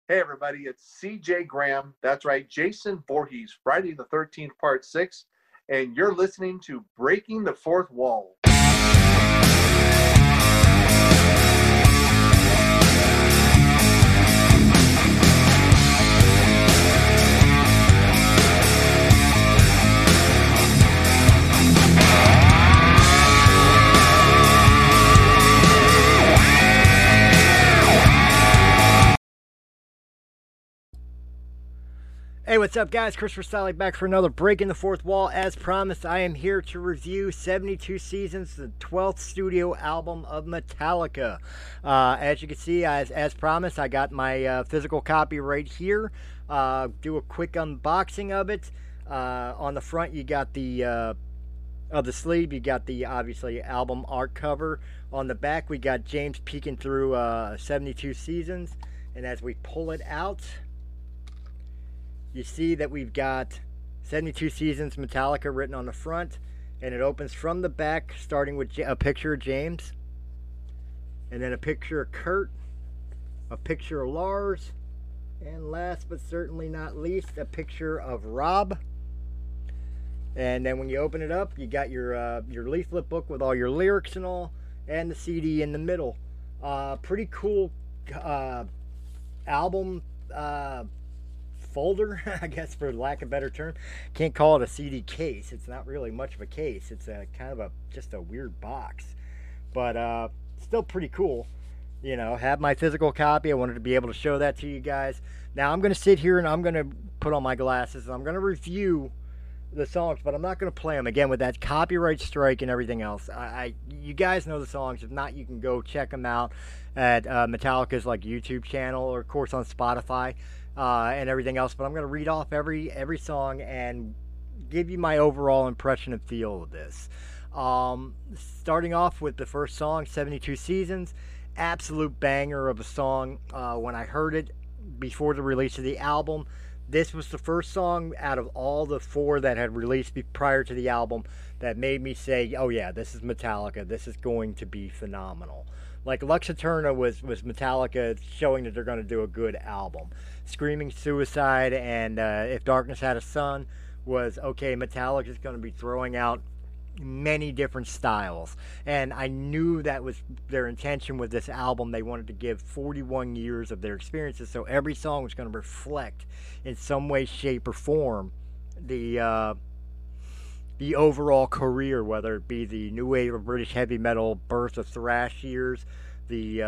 Hey, everybody, it's CJ Graham. That's right, Jason Voorhees, Friday the 13th, Part 6. And you're listening to Breaking the Fourth Wall. Hey, what's up, guys? Chris Rosali back for another Breaking the Fourth Wall. As promised, I am here to review 72 Seasons, the 12th studio album of Metallica. As you can see, as promised, I got my physical copy right here. Do a quick unboxing of it. On the front, you got the of the sleeve, you got the obviously album art cover. On the back, we got James peeking through 72 Seasons, and as we pull it out, you see that we've got 72 Seasons Metallica written on the front, and it opens from the back, starting with a picture of James, and then a picture of Kurt, a picture of Lars, and last but certainly not least, a picture of Rob. And then when you open it up, you got your leaflet book with all your lyrics and all, and the CD in the middle. Pretty cool album folder, I guess, for lack of a better term. Can't call it a CD case. It's not really much of a case. It's a kind of just a weird box, but still pretty cool. You know, have my physical copy. I wanted to be able to show that to you guys. Now I'm going to sit here and I'm going to put on my glasses and I'm going to review the songs, but I'm not going to play them again with that copyright strike and everything else. You guys know the songs. If not, you can go check them out at Metallica's YouTube channel, or of course on Spotify. And everything else, but I'm going to read off every song and give you my overall impression and feel of this. Starting off with the first song, 72 Seasons, absolute banger of a song. When I heard it before the release of the album, this was the first song out of all the four that had released prior to the album that made me say, oh yeah, this is Metallica, this is going to be phenomenal. Like Lux Eterna was Metallica showing that they're going to do a good album. Screaming Suicide and If Darkness Had a Son was, okay, Metallica is going to be throwing out many different styles. And I knew that was their intention with this album. They wanted to give 41 years of their experiences, so every song was going to reflect in some way, shape, or form the overall career, whether it be the new wave of British heavy metal, birth of thrash years, the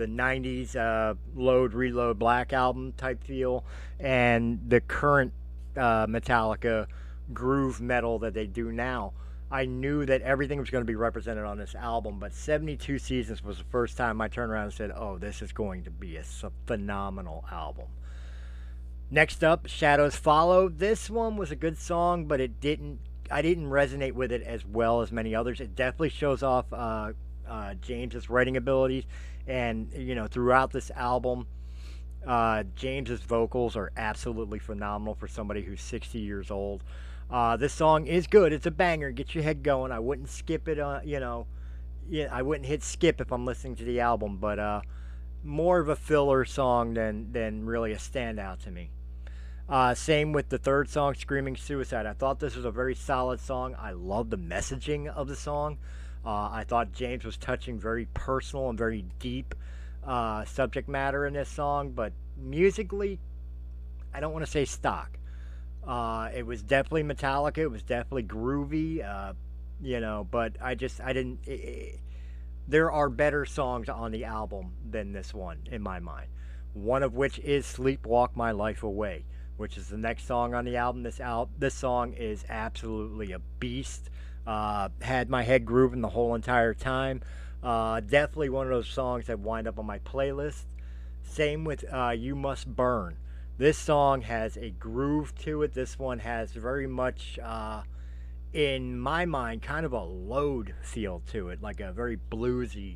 90s Load, Reload, Black Album type feel, and the current Metallica groove metal that they do now. I knew that everything was going to be represented on this album, but 72 Seasons was the first time I turned around and said, oh, this is going to be a phenomenal album. Next up, Shadows Follow. This one was a good song, but I didn't resonate with it as well as many others. It definitely shows off James's writing abilities, and throughout this album, James's vocals are absolutely phenomenal for somebody who's 60 years old. This song is good. It's a banger. Get your head going. I wouldn't skip it. I wouldn't hit skip if I'm listening to the album, but more of a filler song than really a standout to me. Same with the third song, Screaming Suicide. I thought this was a very solid song. I love the messaging of the song. I thought James was touching very personal and very deep subject matter in this song, but musically, I don't want to say stock. It was definitely Metallica. It was definitely groovy, but I didn't. There are better songs on the album than this one, in my mind. One of which is Sleepwalk My Life Away, which is the next song on the album. This song is absolutely a beast. Had my head grooving the whole entire time. Definitely one of those songs that wind up on my playlist. Same with You Must Burn. This song has a groove to it. This one has very much, in my mind, kind of a Load feel to it, like a very bluesy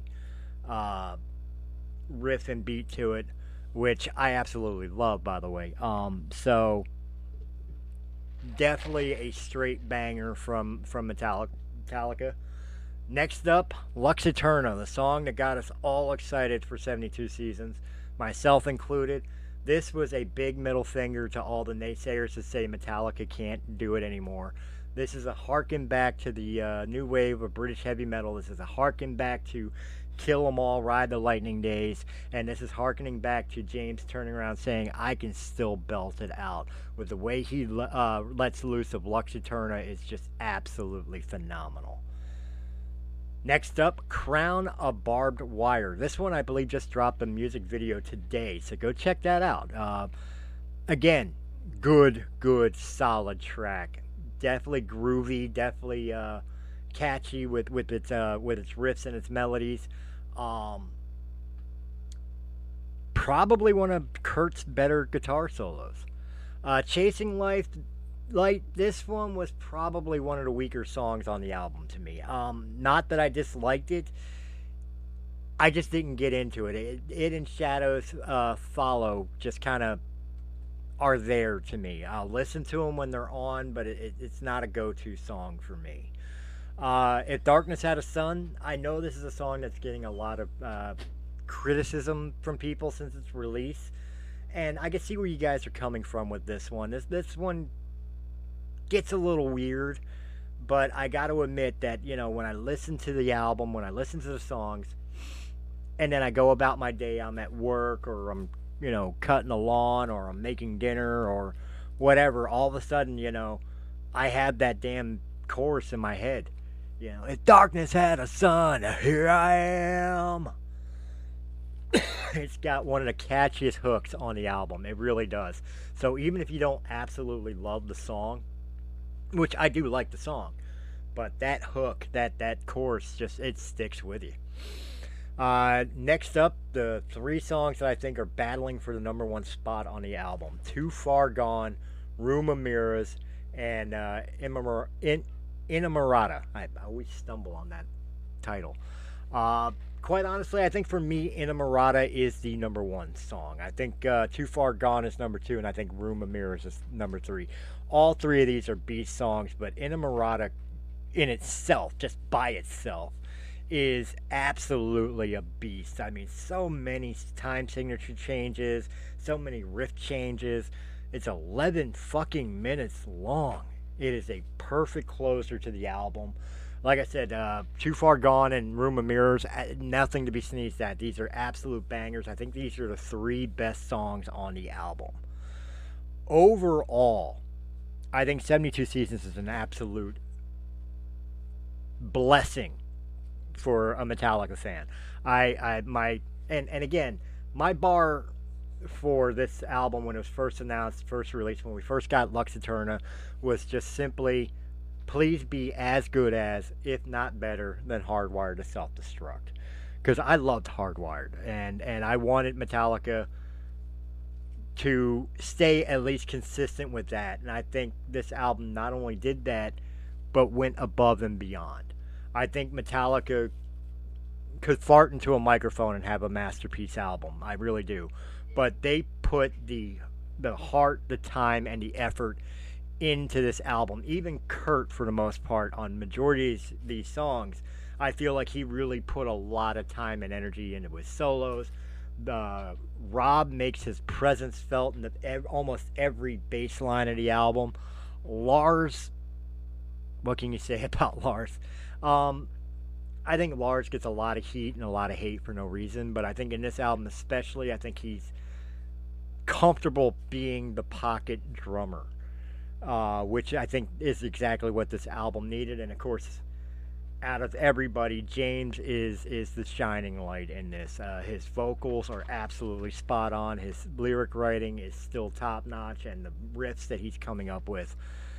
riff and beat to it, which I absolutely love, by the way. So definitely a straight banger from Metallica. Next up, Lux Eterna, the song that got us all excited for 72 Seasons, myself included. This was a big middle finger to all the naysayers that say Metallica can't do it anymore. This is a harken back to the new wave of British heavy metal. This is a harken back to Kill 'Em All, Ride the Lightning days, and this is harkening back to James turning around saying, "I can still belt it out." With the way he lets loose of Lux Eterna is just absolutely phenomenal. Next up, Crown of Barbed Wire. This one I believe just dropped a music video today, so go check that out. Again, good, solid track. Definitely groovy, definitely catchy with its riffs and its melodies. Probably one of Kurt's better guitar solos. Chasing Life Light, this one was probably one of the weaker songs on the album to me. Not that I disliked it, I just didn't get into it. It and Shadows Follow just kind of are there to me. I'll listen to them when they're on, but it's not a go-to song for me. If Darkness Had a Sun, I know this is a song that's getting a lot of criticism from people since its release, and I can see where you guys are coming from with this one. This one gets a little weird, but I got to admit that, when I listen to the album, when I listen to the songs, and then I go about my day, I'm at work or I'm, cutting the lawn or I'm making dinner or whatever, all of a sudden, I have that damn chorus in my head. If darkness had a sun, here I am. It's got one of the catchiest hooks on the album. It really does. So even if you don't absolutely love the song, which I do like the song, but that hook, that chorus, just it sticks with you. Next up, the three songs that I think are battling for the number one spot on the album: Too Far Gone, Room of Mirrors, and Inamorata. I always stumble on that title. Quite honestly, I think for me, Inamorata is the number one song. I think Too Far Gone is number two, and I think Room of Mirrors is number three. All three of these are beast songs, but Inamorata in itself, just by itself, is absolutely a beast. I mean, so many time signature changes, so many riff changes. It's 11 fucking minutes long. It is a perfect closer to the album. Like I said, Too Far Gone and Room of Mirrors, nothing to be sneezed at. These are absolute bangers. I think these are the three best songs on the album. Overall, I think 72 Seasons is an absolute blessing for a Metallica fan. And again, my bar for this album when it was first announced, first released, when we first got Lux Eterna, was just simply, please be as good as, if not better than, Hardwired to Self-Destruct. Because I loved Hardwired, and I wanted Metallica to stay at least consistent with that. And I think this album not only did that, but went above and beyond. I think Metallica could fart into a microphone and have a masterpiece album. I really do. But they put the heart, the time, and the effort into this album. Even Kurt, for the most part, on majority of these songs, I feel like he really put a lot of time and energy into his solos. Rob makes his presence felt in almost every bass line of the album. Lars, what can you say about Lars? I think Lars gets a lot of heat and a lot of hate for no reason, but I think in this album especially, I think he's comfortable being the pocket drummer, which I think is exactly what this album needed. And of course, out of everybody, James is the shining light in this. His vocals are absolutely spot on. His lyric writing is still top notch, and the riffs that he's coming up with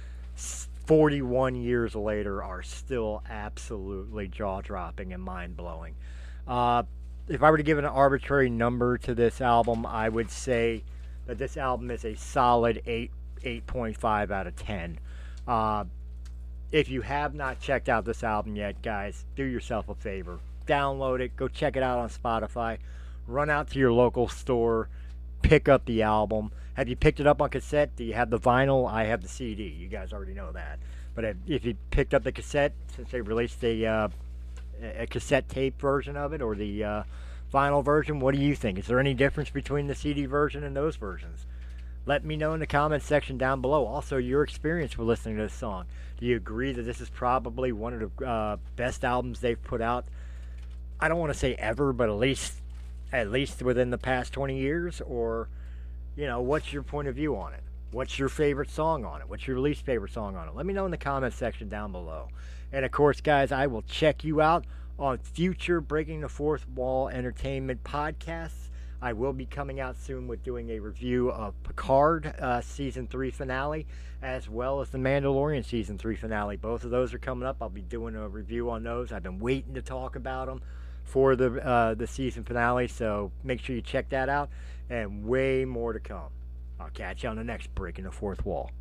41 years later are still absolutely jaw-dropping and mind-blowing. If I were to give an arbitrary number to this album, I would say that this album is a solid 8.5 out of 10. If you have not checked out this album yet, guys, do yourself a favor. Download it. Go check it out on Spotify. Run out to your local store. Pick up the album. Have you picked it up on cassette? Do you have the vinyl? I have the CD. You guys already know that. But if you picked up the cassette, since they released a cassette tape version of it, or the vinyl version. What do you think? Is there any difference between the CD version and those versions? Let me know in the comments section down below. Also, your experience with listening to this song. Do you agree that this is probably one of the best albums they've put out? I don't want to say ever, but at least within the past 20 years? Or, what's your point of view on it? What's your favorite song on it? What's your least favorite song on it? Let me know in the comments section down below. And of course, guys, I will check you out on future Breaking the Fourth Wall Entertainment podcasts. I will be coming out soon with doing a review of Picard Season 3 finale, as well as the Mandalorian Season 3 finale. Both of those are coming up. I'll be doing a review on those. I've been waiting to talk about them for the season finale, so make sure you check that out, and way more to come. I'll catch you on the next Breaking the Fourth Wall.